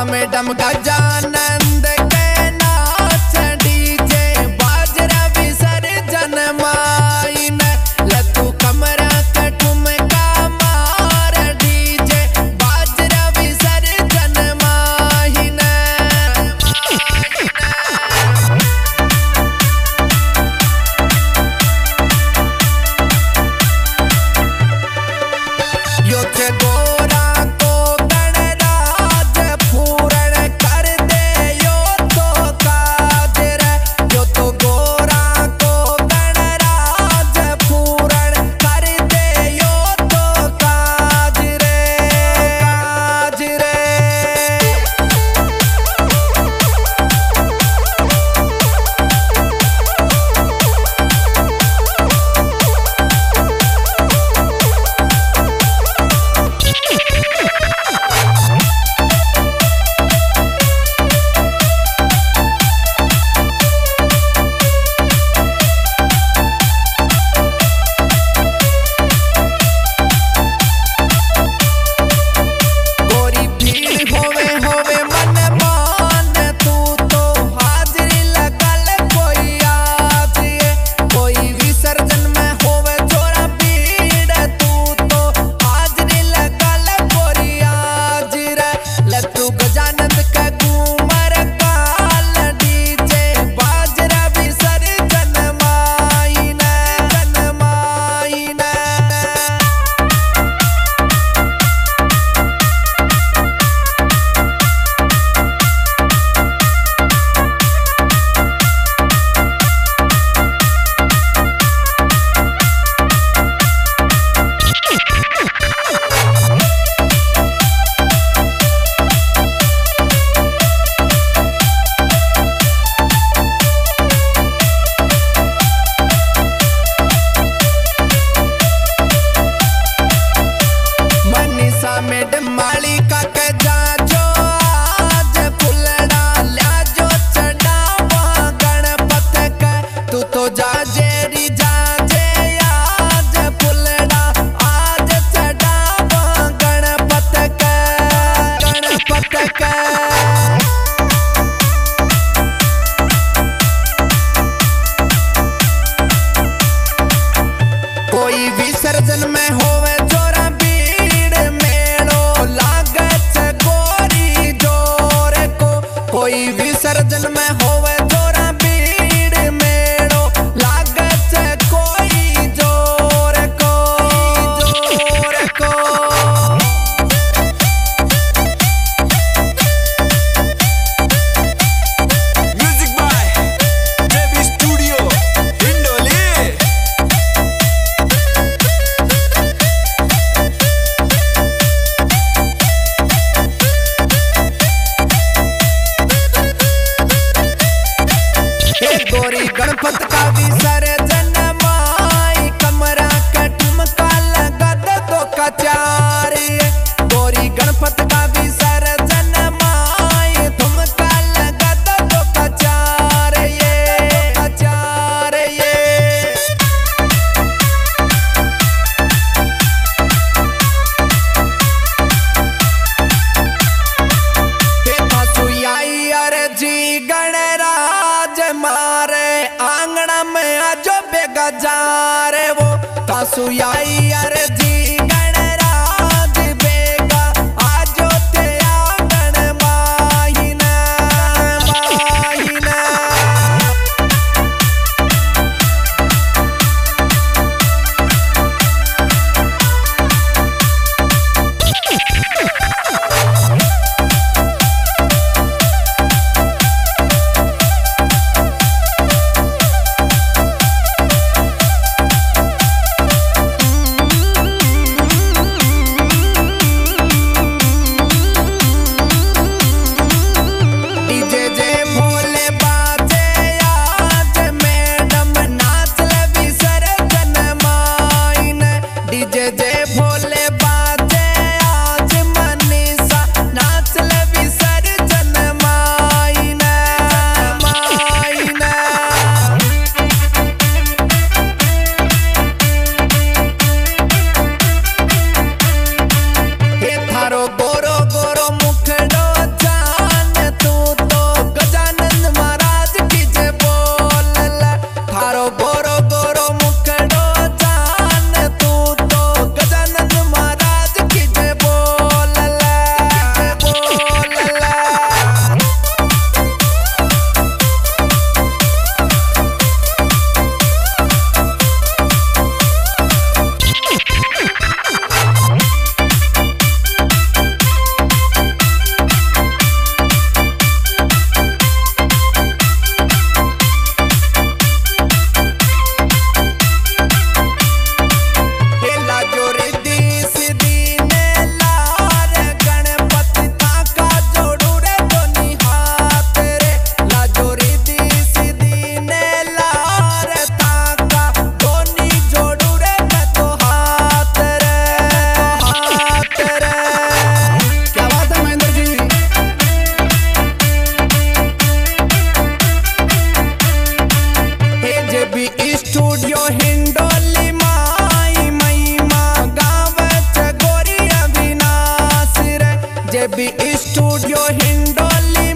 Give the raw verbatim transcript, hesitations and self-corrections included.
madam Gajanand के नाच DJ बाजरा विसर्जन माइन लतू कमरा कठुमका मार डीजे बाजरा विसर्जन माइन यो चे गोरा मैडम मालिका के जाजो आज फुलड़ा ल्याजो चढ़ावा गणपत के तू तो जाजेरी जाजे आज फुलड़ा आज चढ़ावा गणपत के गणपत के कोई विसर्जन में होवे जोरा कोई विसर्जन में होवे जोरा भीड़ मेड़ो लागत कोई जोर को जोर को म्यूजिक बाय जेबी स्टूडियो हिंडोली गोरी गणपत का विसर्जन माई कमरा कठुमका लगत तो कचारी गोरी गणपत का विसर्जन माई तुमका लगत तो कचार ये कचार ये सुयाई अरे जी गणराज मारे आंगना में देवी स्टूडियो हिंडोली